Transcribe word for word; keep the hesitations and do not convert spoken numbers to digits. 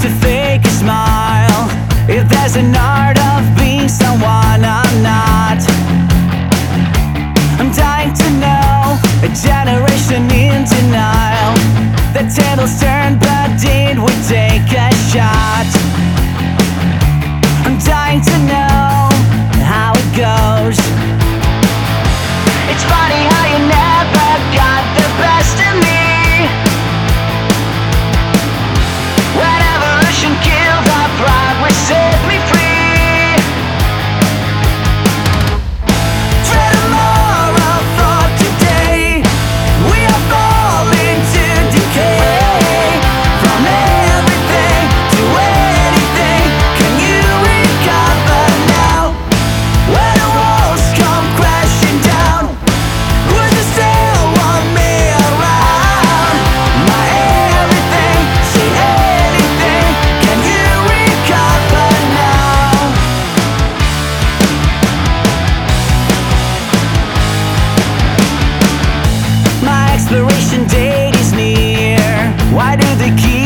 to fake a smile. If there's an art of being someone I'm not, I'm dying to know. A generation in denial. The tables turned, but did we take a shot? I'm dying to know how it goes. It's funny how you never got the best of me. When evolution killed our pride, we set me free. Dread tomorrow for today. We are falling to decay. From everything to anything, can you recover now? When the walls come crashing down, would you still want me around? My everything, say anything, can you recover now? My expiration date is near. Why do they keep